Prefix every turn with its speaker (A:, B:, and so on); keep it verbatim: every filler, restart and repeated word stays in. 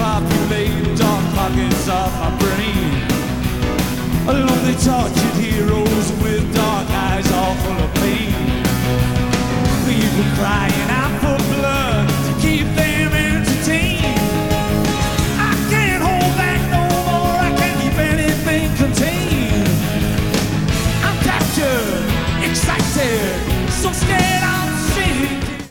A: populate dark pockets of my brain. Lonely tortured heroes with dark eyes all full of pain. People crying out